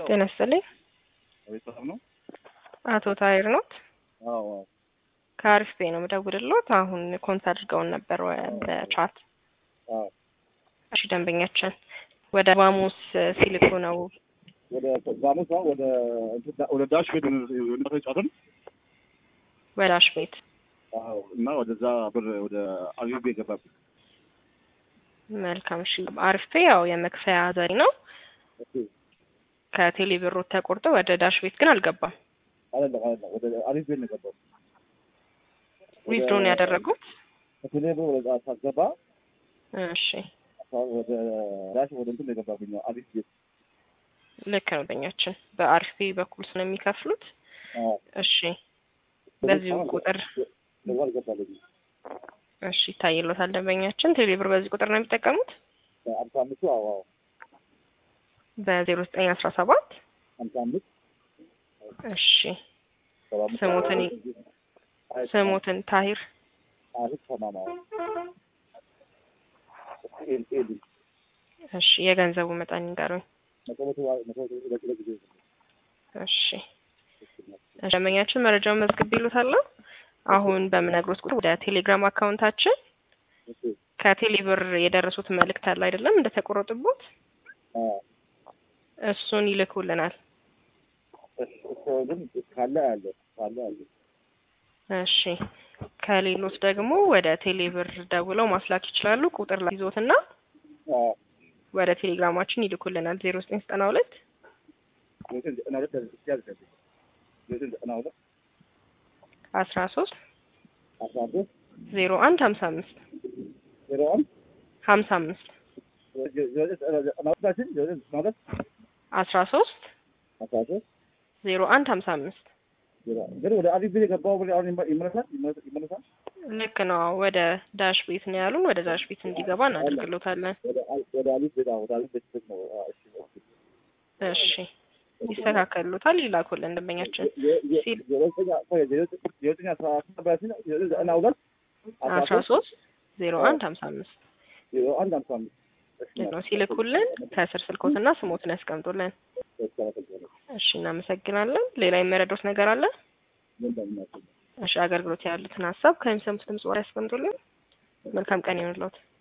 ጤና ይስጥልኝ። ነው አቶ ታይር ነው? አዎ ከአሪፍ ነው የምደውልልዎት። አሁን ኮንታክት አድርገውን ነበር በቻት። አዎ እሺ፣ ደንበኛችን ወደ ባሙስ ሲልኩ ነው። ወደ ባሙስ ነው ወደ ዳሽ ቤት ነው ጫተን ወደ ዳሽ ቤት። አዎ እና ወደዛ ብር ወደ አሪፍ ቤት ገባ። መልካም። እሺ፣ አሪፍ ያው የመክፈያ ዘዴ ነው። ከቴሌ ብሩ ተቆርጦ ወደ ዳሽ ቤት ግን አልገባም። አይደለም ወደ አሪፍ ቤት ነው ገባው። ዊዝድሮ ነው ያደረጉት? ከቴሌ ብሩ ወደ ታስገባ። እሺ፣ ወደ ዳሽ ወደ እንትን የገባብኝ አሪፍ ቤት። ልክ ነው። ደንበኛችን በአሪፍ በኩል ስለሚከፍሉት። እሺ፣ በዚሁ ቁጥር እሺ ታይሎታል። ደንበኛችን ቴሌ ብር በዚህ ቁጥር ነው የሚጠቀሙት? 55 አዎ በ0917 55 እሺ። ስሞትን ታሂር እሺ። የገንዘቡ መጠን ይንገሩኝ። እሺ። ደንበኛችን መረጃውን መዝግብ ይሉታል። አሁን በምነግሮት ቁጥር ወደ ቴሌግራም አካውንታችን ከቴሌ ብር የደረሱት መልእክት አለ አይደለም እንደተቆረጡበት እሱን ይልኩልናል። እሺ። ከሌሎች ደግሞ ወደ ቴሌ ብር ደውለው ማስላክ ይችላሉ። ቁጥር ላይ ይዞትና ወደ ቴሌግራማችን ይልኩልናል። 0992 13 01 55 55 13 01 55 ግን ወደ አሪፍ ቤት የገባው ብለ አሁን ይመለሳል። ልክ ነው። ወደ ዳሽ ቤት ነው ያሉን። ወደ ዳሽ ቤት እንዲገባ እናደርግልዎታለን። ወደ አሪፍ ቤት ነው። እሺ፣ ይስተካከሉታል። ይላኩልን ደንበኛችን ሲል 13 01 55 ነው ሲልኩልን ከስር ስልኮትና ስሞትን ያስቀምጡልን። እሺ፣ እናመሰግናለን። ሌላ የሚረዱት ነገር አለ? እሺ፣ አገልግሎት ያሉትን ሀሳብ ከሚሰሙት ድምጽ ወሬ ያስቀምጡልን። መልካም ቀን ይሁንልዎት።